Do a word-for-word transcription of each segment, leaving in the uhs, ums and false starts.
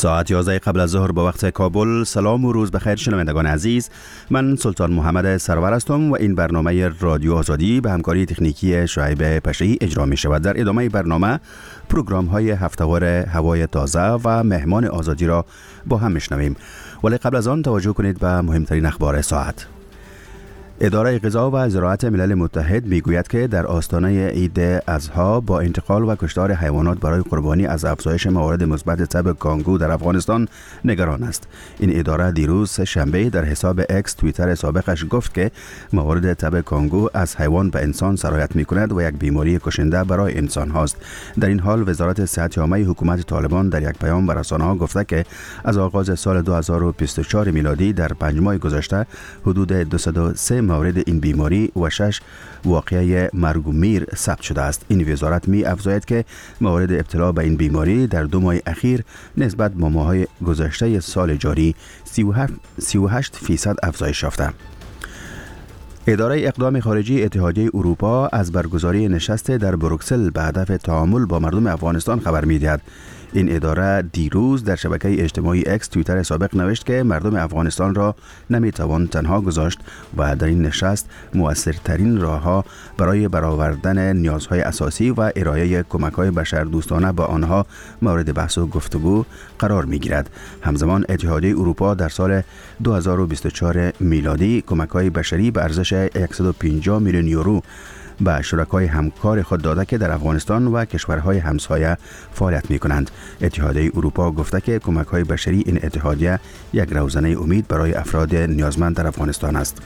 ساعت یازده قبل از ظهر با وقت کابل. سلام و روز بخیر شنوندگان عزیز، من سلطان محمد سرور هستم و این برنامه رادیو آزادی به همکاری تکنیکی شعیب پشه‌ای اجرا می شود. در ادامه برنامه پروگرام های هفته‌وار هوای تازه و مهمان آزادی را با هم میشنویم، ولی قبل از آن توجه کنید به مهمترین اخبار ساعت. اداره غذا و زراعت ملل متحد میگوید که در آستانه عید اضحی با انتقال و کشتار حیوانات برای قربانی از افزایش موارد مثبت تب کانگو در افغانستان نگران است. این اداره دیروز شنبه در حساب اکس توییتر سابقش گفت که موارد تب کانگو از حیوان به انسان سرایت میکند و یک بیماری کشنده برای انسان هاست. در این حال وزارت صحت عامه حکومت طالبان در یک پیام به رسانه‌ها گفته که از آغاز سال دو هزار و بیست و چهار میلادی در پنج ماه گذشته حدود دویست و سه مورد این بیماری و شش واقعه مرگ و میر ثبت شده است. این وزارت می افزاید که موارد ابتلا به این بیماری در دو ماه اخیر نسبت به ماه‌های گذشته سال جاری سی و هشت فیصد افزایش یافته. اداره اقدام خارجی اتحادیه اروپا از برگزاری نشست در بروکسل به هدف تعامل با مردم افغانستان خبر می‌دهد. این اداره دیروز در شبکه اجتماعی اکس توییتر سابق نوشت که مردم افغانستان را نمیتوان تنها گذاشت و در این نشست مؤثرترین راه‌ها برای برآوردن نیازهای اساسی و ارائه کمک‌های بشردوستانه به آنها مورد بحث و گفتگو قرار می‌گیرد. همزمان اتحادیه اروپا در سال دو هزار و بیست و چهار میلادی کمک‌های بشری به ارزش صد و پنجاه میلیون یورو به شرکای همکار خود داده که در افغانستان و کشورهای همسایه فعالیت می کنند. اتحادیه اروپا گفته که کمک‌های بشری این اتحادیه یک روزنه امید برای افراد نیازمند در افغانستان است.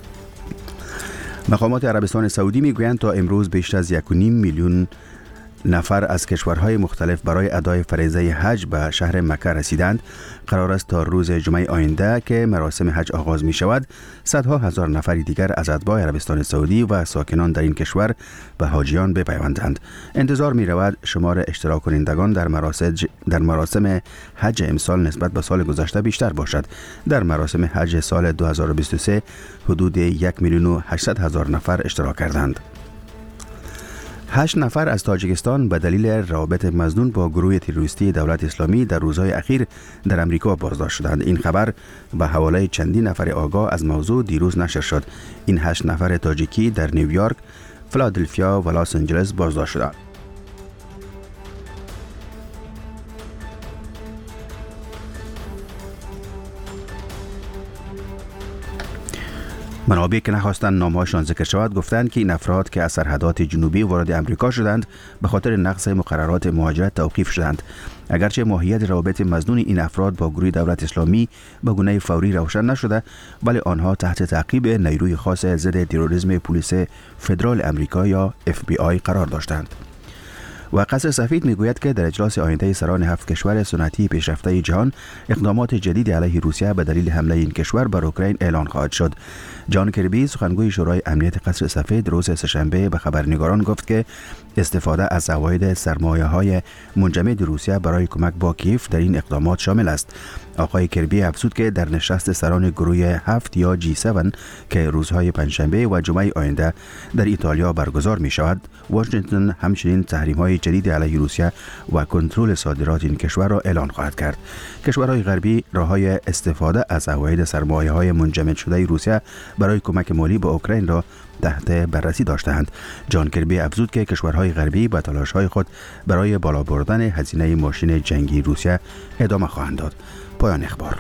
مقامات عربستان سعودی می گویند تا امروز بیش از یک و نیم میلیون نفر از کشورهای مختلف برای ادای فریضه حج به شهر مکه رسیدند. قرار است تا روز جمعه آینده که مراسم حج آغاز می شود صدها هزار نفر دیگر از اتباع عربستان سعودی و ساکنان در این کشور به حاجیان بپیوندند. انتظار می رود شمار اشتراک کنندگان در مراسم در مراسم حج امسال نسبت به سال گذشته بیشتر باشد. در مراسم حج سال دو هزار و بیست و سه حدود یک میلیون و هشتصد هزار نفر اشتراک کردند. هشت نفر از تاجیکستان به دلیل روابط مظنون با گروه تروریستی دولت اسلامی در روزهای اخیر در امریکا بازداشت شدند. این خبر به حواله چندین نفر آگاه از موضوع دیروز نشر شد. این هشت نفر تاجیکی در نیویورک، فیلادلفیا و لس آنجلس بازداشت شدند. منابع که نخواستند نامه‌هاشان ذکر شود گفتند که این افراد که از سرحدات جنوبی وارد امریکا شدند به خاطر نقض مقررات مهاجرت توقیف شدند. اگرچه ماهیت روابط مظنون این افراد با گروه دولت اسلامی به گونه فوری روشن نشده، ولی آنها تحت تعقیب نیروی خاص ضد تروریسم پلیس فدرال امریکا یا اف بی آی قرار داشتند. و قصر سفید میگوید که در اجلاس آینده سران هفت کشور صنعتی پیشرفته جهان اقدامات جدید علیه روسیه به دلیل حمله این کشور بر اوکراین اعلان خواهد شد. جان کربی سخنگوی شورای امنیت قصر سفید روز سه‌شنبه به خبرنگاران گفت که استفاده از عواید سرمایه‌های منجمد روسیه برای کمک با کیف در این اقدامات شامل است. آقای کربی افزود که در نشست سران گروه هفت یا جی هفت که روزهای پنجشنبه و جمعه آینده در ایتالیا برگزار می شود، واشنگتن همچنین تحریم‌های جدید علیه روسیه و کنترل صادرات این کشور را اعلان خواهد کرد. کشورهای غربی راه‌های استفاده از عواید سرمایه‌های منجمد شده روسیه برای کمک مالی به اوکراین را تحت بررسی داشتند. جان کربی افزود که کشورهای غربی به تلاش‌های خود برای بالا بردن هزینه ماشین جنگی روسیه ادامه خواهند داد. پایان اخبار.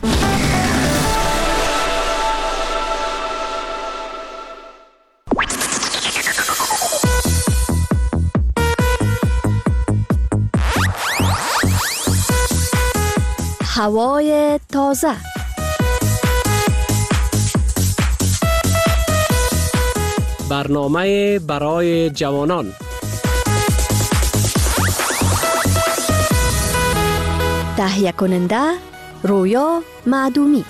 هوای تازه. برنامه برای جوانان. تهیه کننده رویا معدومی.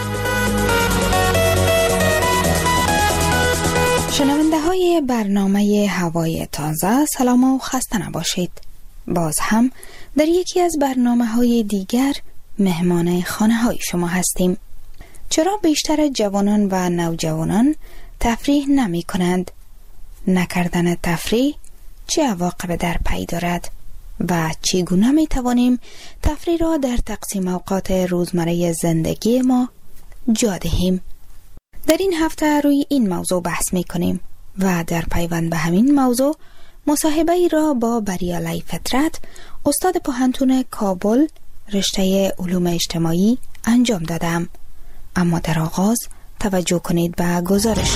شنونده های برنامه هوای تازه، سلام و خسته نباشید. باز هم در یکی از برنامه های دیگر مهمان خانه های شما هستیم. چرا بیشتر جوانان و نوجوانان تفریح نمی کنند؟ نکردن تفریح چه عواقب در پی دارد؟ و چگونه می توانیم تفریح را در تقسیم اوقات روزمره زندگی ما جا دهیم. در این هفته روی این موضوع بحث می کنیم و در پیوند به همین موضوع مصاحبه ای را با بریالی فطرت، استاد پوهنتون کابل رشته علوم اجتماعی انجام دادم. اما در آغاز توجه کنید به گزارش.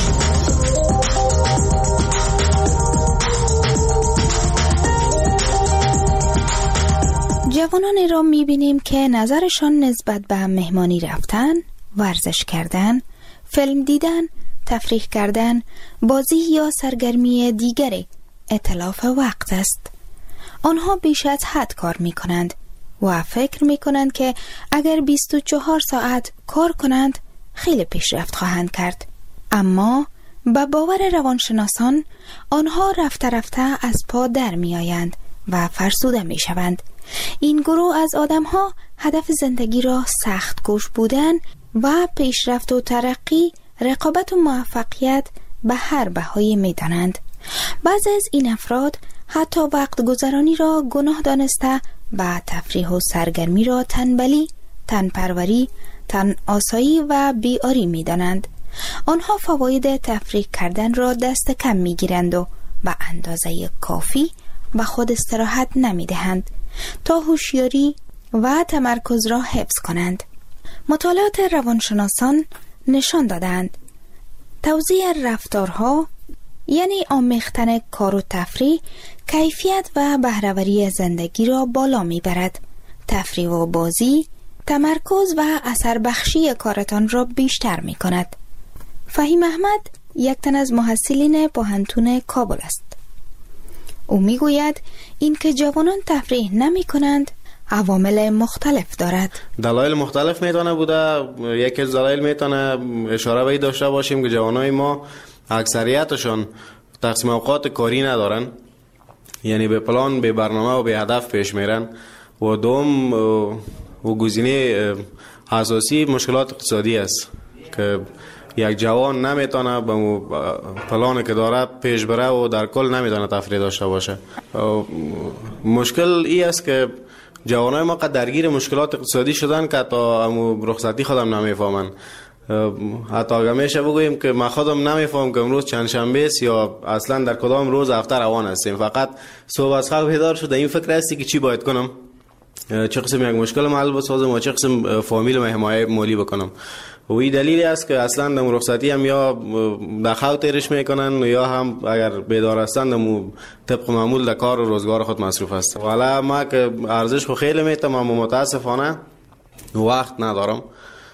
جوانانی را می‌بینیم که نظرشان نسبت به مهمانی رفتن، ورزش کردن، فیلم دیدن، تفریح کردن، بازی یا سرگرمی دیگری اتلاف وقت است. آنها بیش از حد کار می‌کنند و فکر می‌کنند که اگر بیست و چهار ساعت کار کنند خیلی پیشرفت خواهند کرد. اما به باور روانشناسان آنها رفته رفته از پا در می‌آیند و فرسوده می‌شوند. این گروه از آدم‌ها هدف زندگی را سخت کوش بودن و پیشرفت و ترقی، رقابت و موفقیت به هر بهایی می‌دانند. بعضی از این افراد حتی وقت گذرانی را گناه دانسته و تفریح و سرگرمی را تنبلی، تنپروری، تن آسایی و بیاری می‌دانند. آنها فواید تفریح کردن را دست کم می‌گیرند و به اندازه کافی به خود استراحت نمی‌دهند تا هوشیاری و تمرکز را حفظ کنند. مطالعات روانشناسان نشان دادند توزیع رفتارها، یعنی آمیختن کار و تفریح، کیفیت و بهره‌وری زندگی را بالا میبرد. تفریح و بازی تمرکز و اثر بخشی کارتان را بیشتر می کند. فهیم احمد یک تن از محصلین پوهنتون کابل است. او می گوید این که جوانان تفریح نمی کنند عوامل مختلف دارد. دلایل مختلف میتونه بوده. یکی از دلایل میتونه اشاره به داشته باشیم که جوانای ما اکثریتشون تقسیم اوقات کاری ندارن، یعنی به پلان، به برنامه و به هدف پیش میرن. و دوم و گزینه اساسی مشکلات اقتصادی است که یک جوان نمیتونه به پلانی که داره پیش بره و در کل نمیتونه تفریح داشته باشه. مشکل ای است که جوانای ما قد درگیر مشکلات اقتصادی شدن که تا رخصتی خودم نمیفهمن. حتی اگه میشه بگوییم که ما خودم نمیفهم که امروز چند شنبه است یا اصلا در کدام روز هفته روان هستیم. فقط صبح از خواب بیدار شده این فکر هستی که چی باید کنم، چه قسم یک مشکل محل بسازم و چه قسم فامیل و حمایت مالی بکنم. و این دلیلی است که اصلا در رخصتی هم یا در خواب تیرش میکنن یا هم اگر بیدار هستن در طبق معمول در کار و روزگار خود مصروف هست. والا ما که ارزش خو خیلی میتم اما متاسفانه وقت ندارم،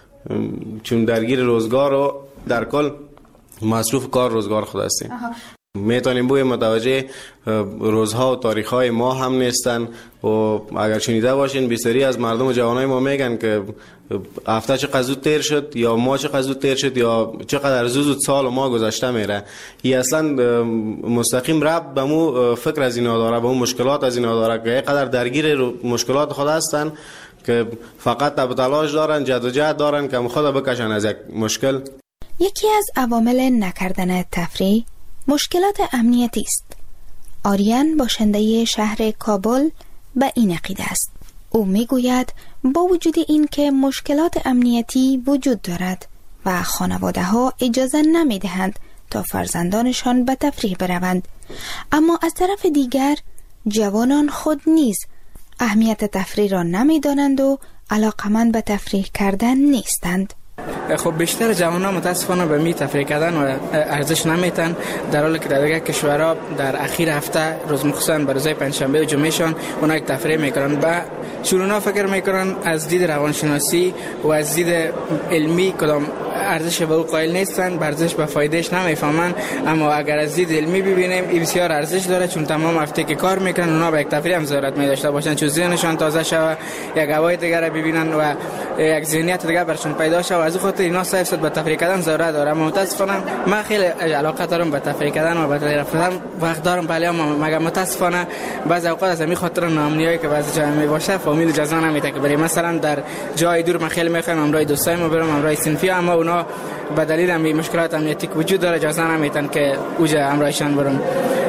چون درگیر روزگار و در کل مصروف کار روزگار خود هستیم. میتونیم بوی متوجه روزها و تاریخهای ما هم نیستن. و اگر شنیده باشین بسیاری از مردم و جوانای ما میگن که هفته چقدر زود تیر شد یا ما چقدر زود تیر شد یا چقدر زود سال و ما گذشته میره. این اصلا مستقیم ربط به مو فکر از اینا داره، به مو مشکلات از اینا داره که اینقدر درگیر مشکلات خود هستن که فقط تب تلاش دارن، جد و جهد دارن که خود بکشن از یک مشکل. یکی از عوامل نکردن تفریح مشکلات امنیتی است. آریان باشنده شهر کابل به این عقیده است. او میگوید با وجود این که مشکلات امنیتی وجود دارد و خانواده ها اجازه نمی دهند تا فرزندانشان به تفریح بروند، اما از طرف دیگر جوانان خود نیز اهمیت تفریح را نمی دانند و علاقمند به تفریح کردن نیستند. خب بیشتر جوانان متاسفانه به می تفریح کردن و ارزش نمیتن، در حالی که در دیگر کشورها در اخیر هفته روز مخصوصا به روزهای پنجشنبه و جمعهشان اونا یک تفریح میکنن. با شروعا فکر میکنن از دید روانشناسی و از دید علمی کدام ارزش به او قائل نیستن، ارزش به فایدهش نمیفهمن. اما اگر از دید علمی ببینیم این بسیار ارزش داره، چون تمام هفته که کار میکنن اونا به یک تفریح هم ضرورت می داشته باشن، چون ذهنشان تازه شوه، یک هوای دیگر را ببینن و یک ذهنیت دیگر برشون پیدا شه و از خاطر اینا صرف صد به تفریح کردن ضرورت داره. اما متاسفانه من خیلی علاقه دارم به تفریح کردن و به تفریح رفتن وقت دارم، ولی اما مگر متاسفانه بعضی اوقات از همین خاطر ناامنیایی که بعضی جا می باشه فامیل اجازه نمیده که بریم. مثلا در جای دور من خیلی میخوام امرای دوستایم برم، امرای صنفی، اما اونا به دلیل همین مشکلات امنیتی که وجود داره اجازه نمیدن که اوجا امرایشان برم.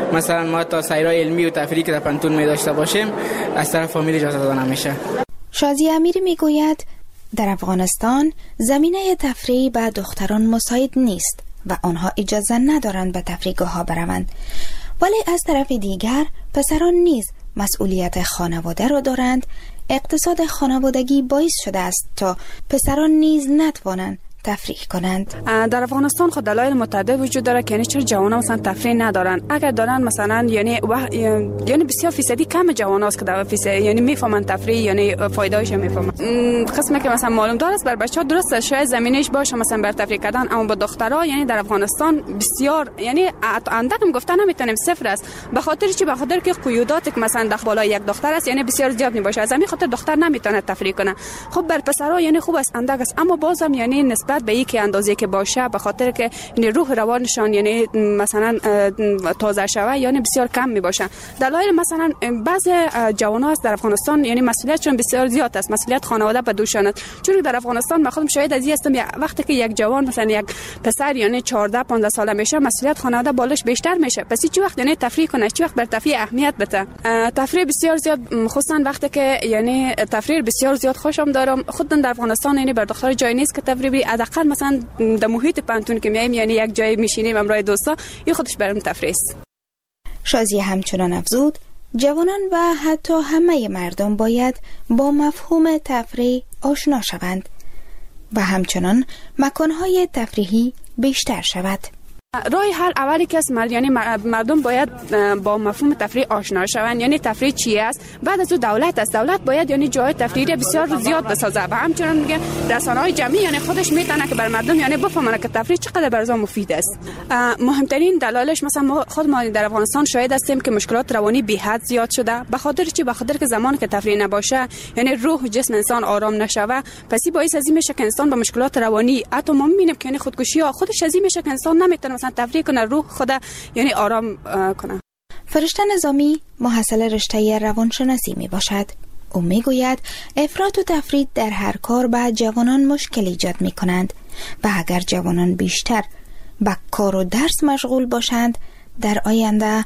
مثلا ما تا سیرای علمی و تفریحی که در پانتون می داشته باشیم از طرف فامیل اجازه داده نمیشه. شازی امیری میگوید در افغانستان زمینه تفریح به دختران مساعد نیست و آنها اجازه ندارند به تفریحگاه ها بروند، ولی از طرف دیگر پسران نیز مسئولیت خانواده را دارند. اقتصاد خانوادگی باعث شده است تا پسران نیز نتوانند تفریح کنند. در افغانستان خود دلایل متعدد وجود داره که یعنی چرا جوانان مثلا تفریح ندارن. اگر دارن مثلا یعنی و... یعنی بسیار فیصدی کم جوان هست که در فیصد یعنی میفهمن تفریح یعنی فایده‌اش میفهمن. قسمی که مثلا معلوم داره است بر بچه‌ها درسته شاید زمینش باشه مثلا بر تفریح کردن، اما با دخترها یعنی در افغانستان بسیار یعنی اندکم گفتن نمیتونیم صفر است، به خاطر چی؟ به خاطر که قیودات که مثلا داخل بالای یک دختر است یعنی بسیار زیاد میباشه، از همین خاطر دختر نمیتونه تفریح کنه. خب بر پسرها یعنی خوب است اندک است، اما بازم یعنی نسبت به اینکه اندازه که باشه به خاطر که یعنی روح روانشان یعنی مثلا تازه شوه یعنی بسیار کم می باشه. دلایل مثلا بعضی جوان‌ها در افغانستان یعنی مسئولیتشون بسیار زیاد است، مسئولیت خانواده به دوشان است. چون در افغانستان من خودم شاهد از این هستم وقتی که یک جوان مثلا یک پسر یعنی چهارده پانزده ساله میشه مسئولیت خانواده بالاش بیشتر میشه، پس چی وقت یعنی تفریح کنه، چی وقت بر تفریح اهمیت بده. تفریح بسیار زیاد خصوصا وقتی که یعنی تفریح بسیار زیاد خوشم دارم. خود در افغانستان یعنی بر دختر جای نیست که تفریح بری، حداقل مثلا در محیط پانتون که میایم یعنی یک جای میشینیم همراه دوستا، این خودش برام تفریح است. شازی همچنان افزود جوانان و حتی همه مردم باید با مفهوم تفریح آشنا شوند و همچنان مکانهای تفریحی بیشتر شود. راه حل اولی که است یعنی مردم باید با مفهوم تفریح آشنا شوند، یعنی تفریح چی است. بعد از اون دولت است، دولت باید یعنی جای تفریحی بسیار زیاد بسازه و همچنین میگه رسانه‌های جمعی یعنی خودش میتونه که بر مردم یعنی بفهمونه که تفریح چقدر برای مفید است. مهمترین دلایلش مثلا ما خود ما در افغانستان شاهد هستیم که مشکلات روانی بی حد زیاد شده. به خاطر چی؟ به خاطر که زمانی که تفریح نباشه یعنی روح و جسم انسان آرام نشوه، پس باعث از این میشه که انسان با مشکلات روانی حتی ما میبینیم که یعنی خودکشی ها خودش از این میشه که انسان نمیتونه مثلا تفریح کنه، روح خود یعنی آرام کنه. فرشته نظامی محصل رشته روانشناسی می باشد. او می گوید افراط و تفرید در هر کار به جوانان مشکل ایجاد می کنند و اگر جوانان بیشتر به کار و درس مشغول باشند در آینده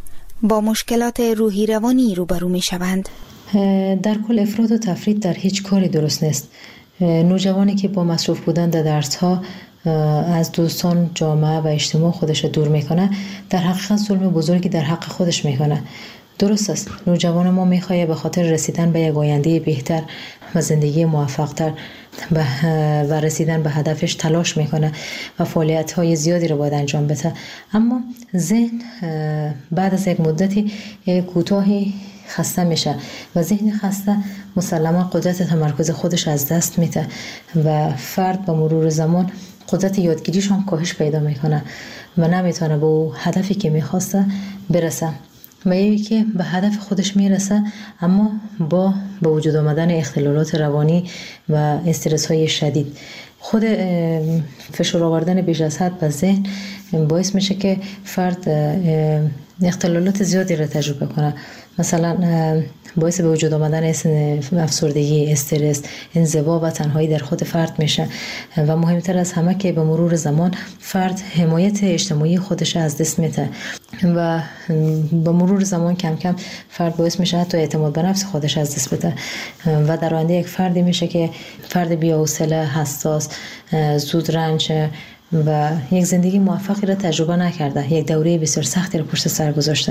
با مشکلات روحی روانی روبرو می شوند. در کل افراط و تفرید در هیچ کاری درست نیست. نوجوانی که با مصروف بودن در درس ها از دوستان، جامعه و اجتماع خودش دور میکنه در حقیقت ظلم بزرگی در حق خودش میکنه. درست است نوجوان ما میخواد به خاطر رسیدن به یک آینده بهتر و زندگی موفق‌تر و رسیدن به هدفش تلاش میکنه و فعالیت‌های زیادی رو باید انجام بده، اما ذهن بعد از یک مدتی کوتاهی خسته میشه و ذهن خسته مسلما قدرت تمرکز خودش از دست میده و فرد با مرور زمان قدرت یادگیریش هم کاهش پیدا میکنه و نمیتونه به اون هدفی که میخواسته برسه و یکی که به هدف خودش میرسه اما با به وجود آمدن اختلالات روانی و استرس های شدید. خود فشار آوردن بیش از حد به ذهن باعث میشه که فرد اختلالات زیادی را تجربه کنه، مثلا باعث به وجود آمدن افسردگی، استرس، انزوا و تنهایی در خود فرد میشه و مهمتر از همه که به مرور زمان فرد حمایت اجتماعی خودش از دست میده و به مرور زمان کم کم فرد باعث میشه حتی اعتماد به نفس خودش از دست بده و در آینده یک فردی میشه که فرد بی‌حوصله، حساس، زود رنج و یک زندگی موفقی را تجربه نکرده، یک دوره بسیار سختی را پشت سر گذاشته،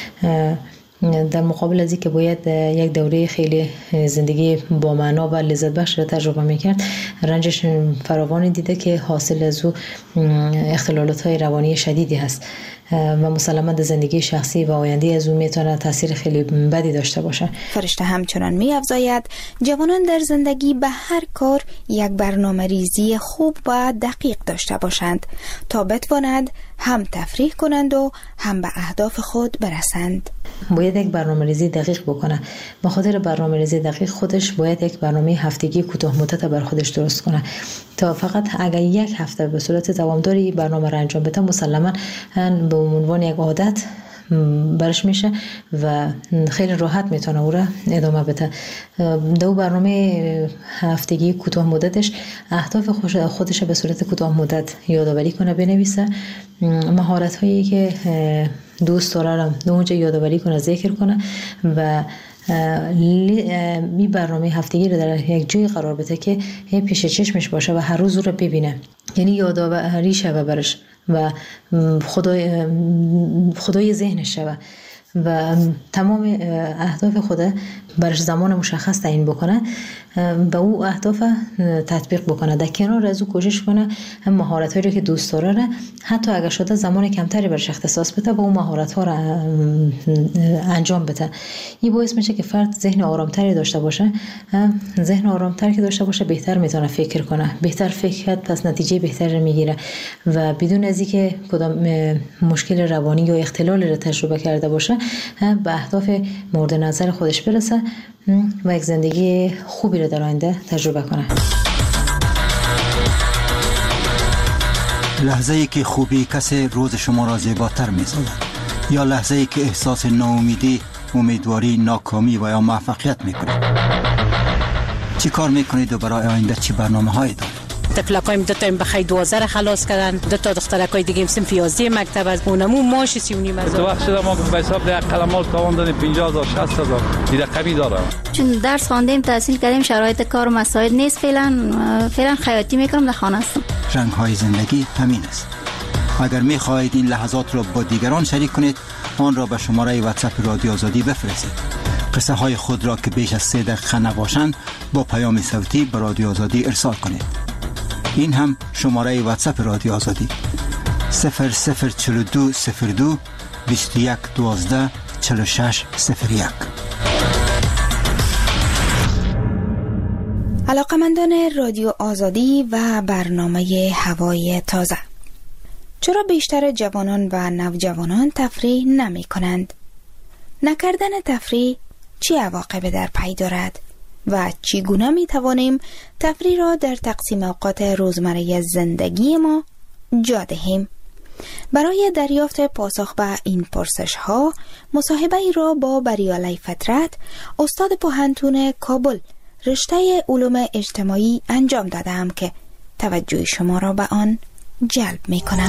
در مقابل از اینکه باید یک دوره خیلی زندگی با معنا و لذت بخش را تجربه میکرد، رنجش فراوانی دیده که حاصل از او اختلالات های روانی شدیدی هست و مسلماً در زندگی شخصی و آینده از او میتونه تاثیر خیلی بدی داشته باشه. فرشته همچنان می‌افزاید جوانان در زندگی به هر کار یک برنامه ریزی خوب و دقیق داشته باشند تا بتوانند هم تفریح کنند و هم به اهداف خود برسند. باید یک برنامه ریزی دقیق بکنه. به خاطر برنامه ریزی دقیق خودش باید یک برنامه هفتگی کوتاه مدت بر خودش درست کنه تا فقط اگر یک هفته به صورت دوامداری برنامه را انجام بده مسلماً به عنوان یک عادت برش میشه و خیلی راحت میتونه او را ادامه بده. دو برنامه هفتگی کوتاه مدتش اهداف خودش به صورت کوتاه مدت یادآوری کنه، بنویسه مهارت هایی که دوست داره اونجا یادآوری کنه، ذکر کنه و می برنامه هفتگی رو در یک جای قرار بده که پیش چشمش باشه و هر روز رو ببینه، یعنی یادآوری شوه برش و خدای خدای ذهنش شوه و تمام اهداف خود برش زمان مشخص تعیین بکنه و او اهداف تطبیق بکنه. در کنار از او کوشش کنه هم مهارت‌هایی رو که دوست داره، حتی اگر شده زمان کمتری برش اختصاص بده با اون مهارت‌ها رو انجام بده. این باعث میشه که فرد ذهن آرامتری داشته باشه. ذهن آرامتری که داشته باشه بهتر میتونه فکر کنه، بهتر فکر کرد پس نتیجه بهتری میگیره و بدون از اینکه کدام مشکل روانی یا اختلالی رو تجربه کرده باشه به اهداف مورد نظر خودش برسه و یک زندگی خوبی رو در آینده تجربه کنه. لحظه ای که خوبی کسی روز شما را زیباتر می‌سازد یا لحظه ای که احساس ناامیدی، امیدواری، ناکامی و یا موفقیت می‌کنید. چی کار می‌کنید و برای آینده چی برنامه‌هایی دارید؟ طفلکایم دو تا بخای دوازده خلاص کردن، دو تا دخترکای دیگه هم صنف یازده مکتب از اونمو ماش سی و نیم هزار. تو وقت شده ما به حساب ده قلمال تاوان دادیم پنجاه هزار شصت هزار دیگه کمی داره. چون درس خواندیم تحصیل کردیم شرایط کار و مساعد نیست، فعلا فعلا خیاطی میکنم، در خانه هستم. رنگ‌های زندگی همین است. اگر می‌خواهید این لحظات را با دیگران شریک کنید آن را به شماره واتساپ رادیو آزادی بفرستید. قصه های خود را که بیش از سه دقیقه نباشند با پیام صوتی به رادیو آزادی ارسال کنید. این هم شماره واتساپ رادیو آزادی صفر صفر چهل و دو صفر دو بیست و یک دوازده چهل و شش صفر یک. علاقمندان رادیو آزادی و برنامه هوای تازه، چرا بیشتر جوانان و نوجوانان تفریح نمی کنند؟ نکردن تفریح چه عواقبی در پی دارد؟ و چگونه می توانیم تفریح را در تقسیم اوقات روزمره زندگی ما جا دهیم؟ برای دریافت پاسخ به این پرسش ها مصاحبه ای را با بریالی فطرت، استاد پوهنتون کابل رشته علوم اجتماعی انجام دادم که توجه شما را به آن جلب می کنم.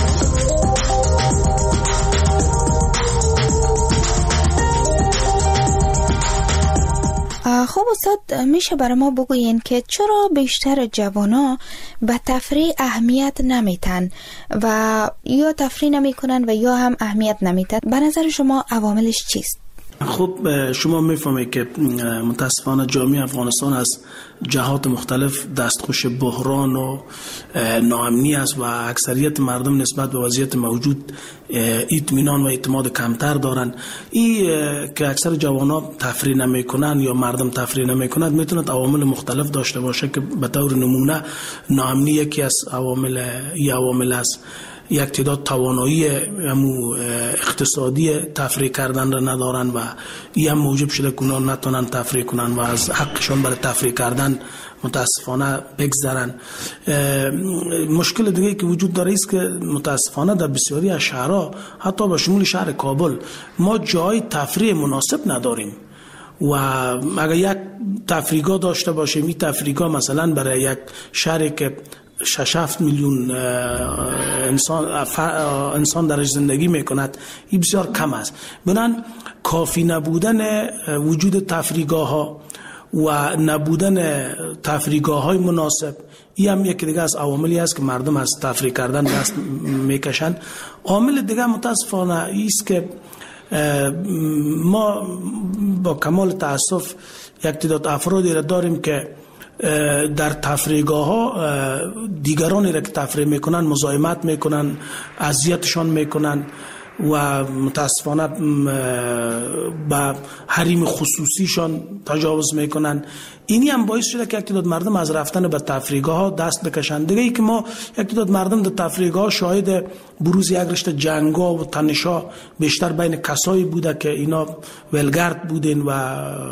خب استاد، میشه برای ما بگوین که چرا بیشتر جوانا به تفریح اهمیت نمیتن و یا تفریح نمیکنن و یا هم اهمیت نمیتن؟ به نظر شما عواملش چیست؟ خب شما میفهمید که متاسفانه جامعه افغانستان از جهات مختلف دستخوش بحران و ناامنی است و اکثریت مردم نسبت به وضعیت موجود اطمینان و اعتماد کمتر دارن. این که اکثر جوانان تفریح نمیکنن یا مردم تفریح نمیکنند میتونه عوامل مختلف داشته باشه که به طور نمونه ناامنی یکی از عوامل ای عوامل است. یک تعداد توانایی همو اقتصادی تفریح کردن را ندارن و این هم موجب شده که اونا نتونن تفریح کنن و از حقشون برای تفریح کردن متاسفانه بگذرن. مشکل دیگه که وجود داره است که متاسفانه در بسیاری از شهرها حتی به شمول شهر کابل ما جای تفریح مناسب نداریم و اگر یک تفریحگاه داشته باشیم این تفریحگاه مثلا برای یک شهری که شش هفت میلیون انسان انسان درش زندگی میکند این بسیار کم است. بنابراین کافی نبودن وجود تفریحگاه ها و نبودن تفریحگاه های مناسب این هم یک دیگه از عواملی است که مردم از تفریح کردن دست میکشند. عامل دیگه متاسفانه است که ما با کمال تاسف یک تعداد افرادی را داریم که در تفریحگاه ها دیگرانی را که تفریح میکنن مزاحمت میکنن، اذیتشان میکنن و متاسفانه با حریم خصوصیشان تجاوز میکنن. اینی هم باعث شده که یک تعداد مردم از رفتن به تفریحگاه ها دست بکشند. دیگه ای که ما یک تعداد مردم در تفریحگاه شاهد بروز یک رشته جنگا و تنشا بیشتر بین کسایی بوده که اینا ولگرد بودین و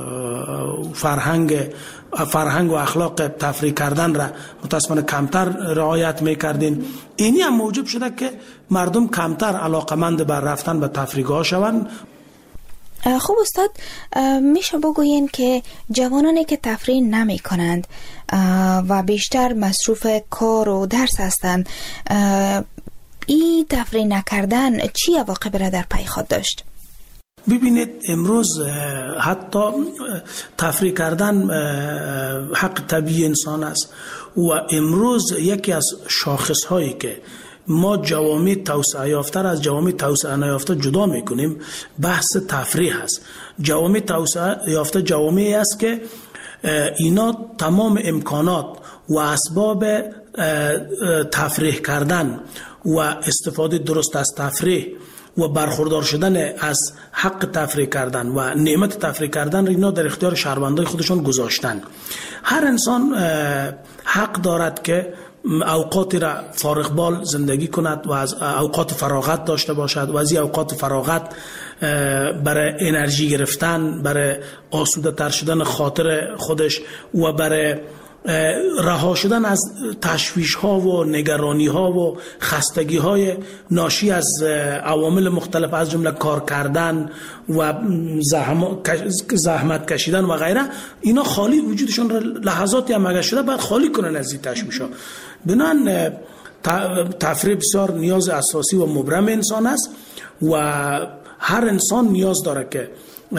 فرهنگ فرهنگ و اخلاق تفریح کردن را متاسفانه کمتر رعایت میکردین. اینی هم موجب شده که مردم کمتر علاقمند بر رفتن به تفریحگاه شوند. خوب استاد، میشه بگوین که جوانانی که تفریح نمی کنند و بیشتر مصروف کار و درس هستند این تفریح نکردن چی عواقب را در پی خود داشت؟ ببینید امروز حتی تفریح کردن حق طبیعی انسان است و امروز یکی از شاخص هایی که ما جوامع توسعه یافته از جوامع توسعه نیافته جدا میکنیم بحث تفریح است. جوامع توسعه یافته جوامعی است که اینا تمام امکانات و اسباب تفریح کردن و استفاده درست از تفریح و برخوردار شدن از حق تفریح کردن و نعمت تفریح کردن را اینا در اختیار شهروندای خودشون گذاشتن. هر انسان حق دارد که اوقاتی را فارغ بال زندگی کند و از اوقات فراغت داشته باشد و از این اوقات فراغت برای انرژی گرفتن، برای آسوده تر شدن خاطر خودش و برای رها شدن از تشویش ها و نگرانی ها و خستگی های ناشی از عوامل مختلف از جمله کار کردن و زحمت کشیدن و غیره، اینا خالی وجودشون را لحظاتی هم اگر شده باید خالی کنن از این تشویش ها. بنان تفریح بسیار نیاز اساسی و مبرم انسان است و هر انسان نیاز داره که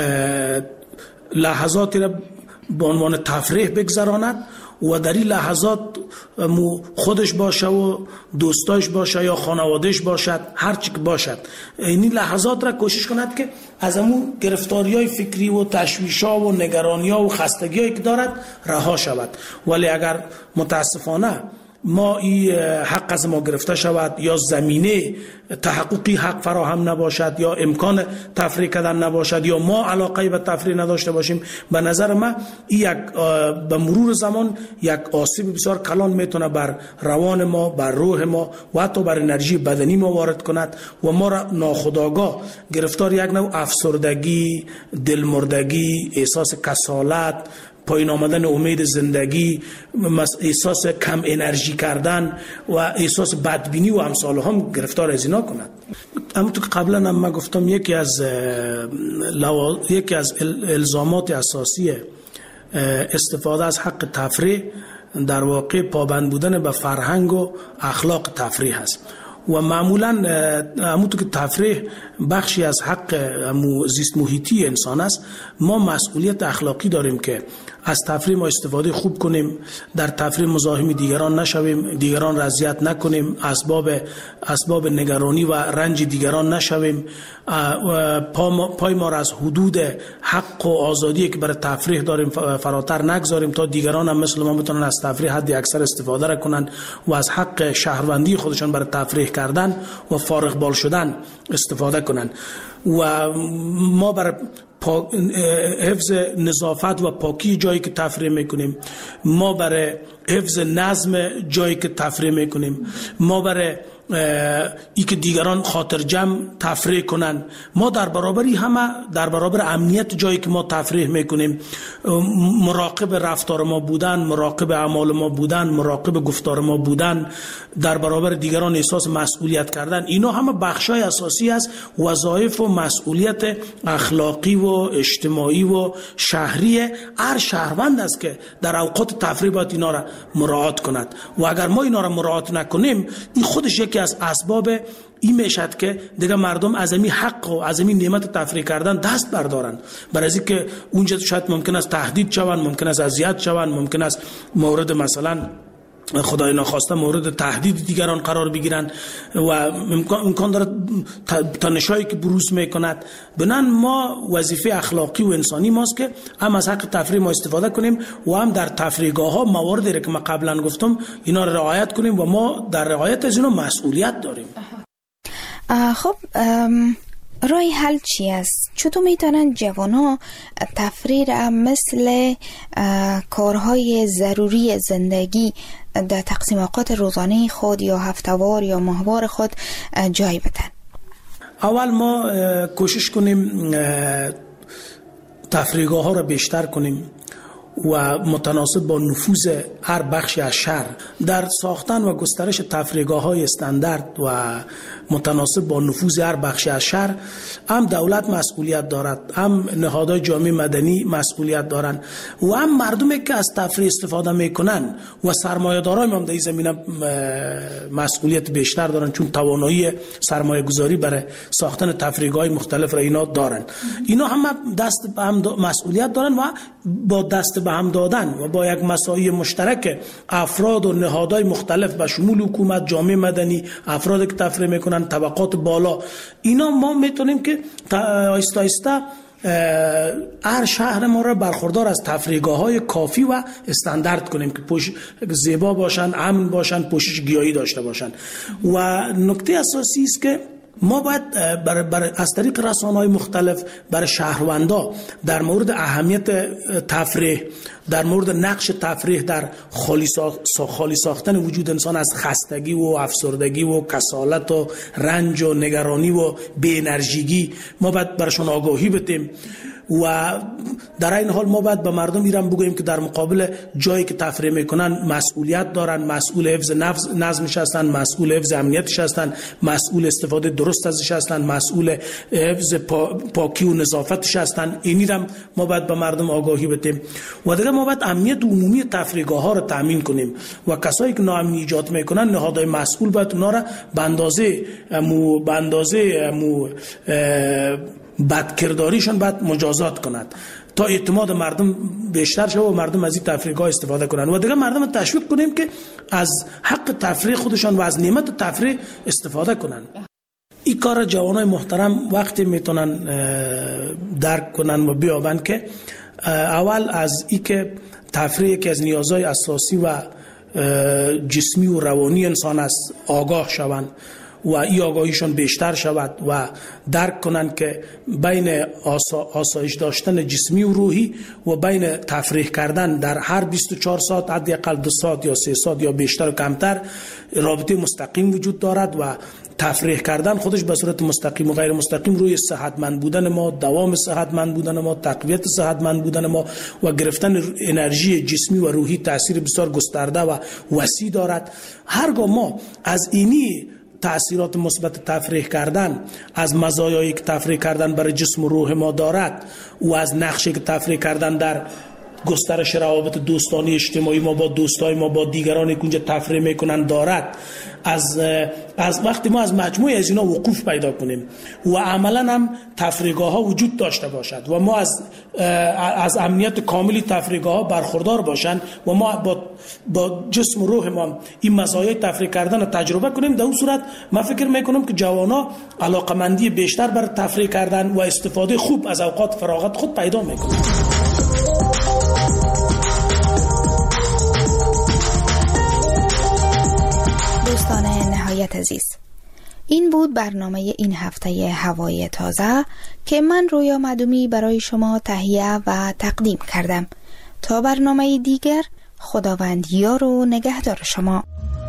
لحظاتی را به عنوان تفریح بگذراند و در این لحظات خودش باشه و دوستاش باشه یا خانوادهش باشد، هر چی که باشد، این لحظات را کوشش کند که از امون گرفتاری‌های فکری و تشویش‌ها و نگرانی‌ها و خستگی‌هایی که دارد رها شود. ولی اگر متاسفانه ما این حق از ما گرفته شود یا زمینه تحققی حق فراهم نباشد یا امکان تفریح کردن نباشد یا ما علاقه به تفریح نداشته باشیم، به نظر من این یک به مرور زمان یک آسیب بسیار کلان میتونه بر روان ما، بر روح ما و حتی بر انرژی بدنی ما وارد کند و ما را ناخودآگاه گرفتار یک نوع افسردگی، دلمردگی، احساس کسالت، پایین آمدن امید زندگی، احساس کم انرژی کردن و احساس بدبینی و امثال هم گرفتار از اینا کند. اما تو که قبلا هم من گفتم یکی از لوا... یکی از الزامات اساسی استفاده از حق تفریح در واقع پابند بودن به فرهنگ و اخلاق تفریح است و معمولا همونطور که تفریح بخشی از حق زیست محیطی انسان است، ما مسئولیت اخلاقی داریم که از تفریح ما استفاده خوب کنیم، در تفریح مزاحم دیگران نشویم، دیگران را اذیت نکنیم، اسباب اسباب نگرانی و رنج دیگران نشویم، پای ما را از حدود حق و آزادی که برای تفریح داریم فراتر نگذاریم تا دیگران هم مثل ما بتونن از تفریح حد اکثر استفاده را کنن و از حق شهروندی خودشان برای تفریح کردن و فارغ بال شدن استفاده کنن و ما برای حفظ نظافت و پاکی جایی که تفریح میکنیم، ما برای حفظ نظم جایی که تفریح میکنیم، ما برای ای که دیگران خاطر جمع تفریح کنن، ما در برابری همه در برابر امنیت جایی که ما تفریح میکنیم مراقب رفتار ما بودن، مراقب اعمال ما بودن، مراقب گفتار ما بودن، در برابر دیگران احساس مسئولیت کردن، اینا همه بخشای اساسی است وظایف و مسئولیت اخلاقی و اجتماعی و شهری هر شهروند است که در اوقات تفریح باید اینا را مراعات کند و اگر ما اینا را مراعات نکنیم این خودش یکی از اسباب این میشد که دیگه مردم از این حق و از این نعمت تفریح کردن دست بردارن، برای از اینکه اونجا شاید ممکن است تهدید شوند، ممکن است اذیت شوند، ممکن است مورد مثلا خدای ناخواسته مورد تهدید دیگران قرار بگیرن و امکان داره تنشایی که بروز میکند. بنان ما وظیفه اخلاقی و انسانی ماست که هم از حق تفریح ما استفاده کنیم و هم در تفریحگاه ها مواردی که من قبلا گفتم اینا رو رعایت کنیم و ما در رعایت از اینا مسئولیت داریم. خب راه حل چی است؟ چطور میتونن جوانا تفریح را مثل کارهای ضروری زندگی در تقسیم اوقات روزانه خود یا هفتهوار یا ماهوار خود جای بدن؟ اول ما کوشش کنیم تفریحگاه ها را بیشتر کنیم و متناسب با نفوذ هر بخشی از شهر در ساختن و گسترش تفریحگاه‌های استاندارد و متناسب با نفوذ هر بخشی از شهر هم دولت مسئولیت دارد، هم نهادهای جامعه مدنی مسئولیت دارند و هم مردمی که از تفریح استفاده میکنن و سرمایه‌داران هم در این زمینه مسئولیت بیشتر دارن، چون توانایی سرمایه گذاری برای ساختن تفریحگاه‌های مختلف را اینا دارن. اینا هم دست به هم مسئولیت دارن و با دست به هم دادن و با یک مساعی مشترک افراد و نهادهای مختلف به شمول حکومت، جامعه مدنی، افرادی که تفریح میکنن، طبقات بالا، اینا ما میتونیم که آهسته آهسته هر شهر ما را برخوردار از تفریحگاه‌های کافی و استاندارد کنیم که پوش زیبا باشن، امن باشن، پوشش گیاهی داشته باشن. و نکته اساسی است که ما باید بر بر از طریق رسانه‌های مختلف برای شهروندا در مورد اهمیت تفریح، در مورد نقش تفریح در خالی, ساخ... خالی ساختن وجود انسان از خستگی و افسردگی و کسالت و رنج و نگرانی و بی انرژیگی، ما باید برشون آگاهی بدیم و در این حال ما باید به مردم ایران بگوییم که در مقابل جایی که تفریح میکنن مسئولیت دارن، مسئول حفظ نظمش هستن، مسئول حفظ امنیتش هستن، مسئول استفاده درست ازش هستن، مسئول حفظ پا، پاکی و نظافتش هستن. اینی هم ما باید به مردم آگاهی بدیم و دیگه ما باید امنیت عمومی تفریحگاه ها رو تامین کنیم و کسایی که ناامنی ایجاد میکنن، نهادهای مسئول باید اونا را به اندازه مو به اندازه مو بدکرداریشون باید مجازات کند تا اعتماد مردم بیشتر شه و مردم از این تفریحگاه استفاده کنن و دیگه مردم تشویق کنیم که از حق تفریح خودشان و از نعمت تفریح استفاده کنن. این کار جوانای محترم وقتی میتونن درک کنن و بیابن که اول از این که تفریح یکی از نیازهای اساسی و جسمی و روانی انسان است آگاه شوند و این آگاهیشون بیشتر شود و درک کنند که بین آسا، آسایش داشتن جسمی و روحی و بین تفریح کردن در هر بیست و چهار ساعت حداقل دو ساعت یا سه ساعت یا بیشتر و کمتر رابطه مستقیم وجود دارد و تفریح کردن خودش به صورت مستقیم و غیر مستقیم روی صحتمند بودن ما، دوام صحتمند بودن ما، تقویت صحتمند بودن ما و گرفتن انرژی جسمی و روحی تاثیر بسیار گسترده و وسیع دارد. هرگاه ما از اینی تأثیرات مثبت تفریح کردن، از مزایایی که تفریح کردن برای جسم و روح ما دارد و از نقشی که تفریح کردن در گسترش روابط دوستانی اجتماعی ما با دوستای ما با دیگرانی که اونجا تفریح میکنن دارد، از از وقتی ما از مجموعه از اینا وقوف پیدا کنیم و عملا هم تفریحگاه ها وجود داشته باشد و ما از از امنیت کاملی تفریحگاه ها برخوردار باشند و ما با با جسم و روح ما این مزایای تفریح کردن رو تجربه کنیم، در اون صورت من فکر میکنم که جوانا علاقمندی بیشتر برای تفریح کردن و استفاده خوب از اوقات فراغت خود پیدا میکنند. دوستان نهایت عزیز، این بود برنامه این هفته هوای تازه که من رویا معدومی برای شما تهیه و تقدیم کردم. تا برنامه دیگر، خداوند یار و نگهدار شما.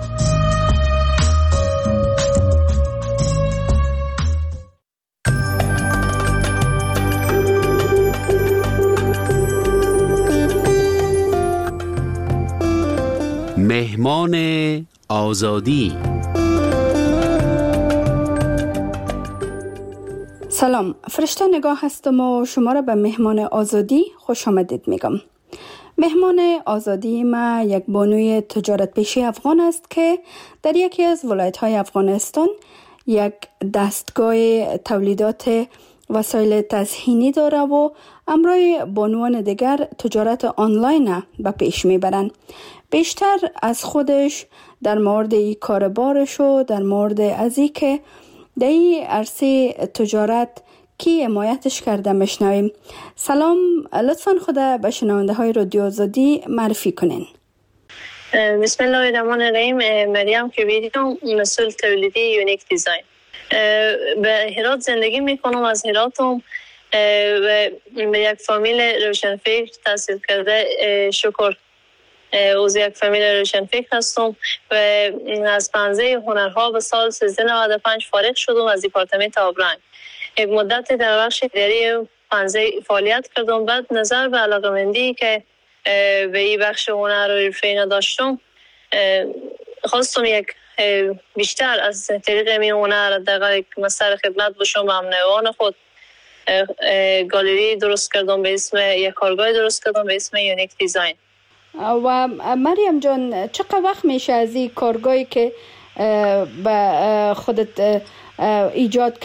مهمان آزادی. سلام، فرشته نگاه هستم و شما را به مهمان آزادی خوش آمدید میگم. مهمان آزادی ما یک بانوی تجارت پیشی افغان است که در یکی از ولایت‌های افغانستان یک دستگاه تولیدات وسایل تزئینی داره و همراه بانوان دیگر تجارت آنلاین به پیش میبرند. بیشتر از خودش در مورد این کاربارش و در مورد از این که در این عرصه تجارت کی حمایتش کرده میشنویم. سلام، لطفاً خدا به شنونده های رادیو آزادی معرفی کنین. بسم الله الرحمن الرحیم. مریم کبیری‌ام، مسئول تولیدی یونیک دیزاین. به هرات زندگی میکنم. از هراتم به یک فامیل روشنفکر تحصیل کرده شکر از یک فامیل روشنفکر هستم و از پنزه هنرها به سال سیزده نود و پنج فارغ شدم از دیپارتمنت آبرنگ. یک مدت در بخش اداری پنزه فعالیت کردم. بعد نظر به علاقمندی که به این بخش هنر و حرفه نداشتم، خواستم یک بیشتر از طریق می هنر دقیق مسئله خدمت باشم به همنوان خود. گالری درست کردم به اسم یک کارگاه درست کردم به اسم یونیک دیزاین. و مریم جان چقدر وقت میشه از این کارگاهی که به خودت ایجاد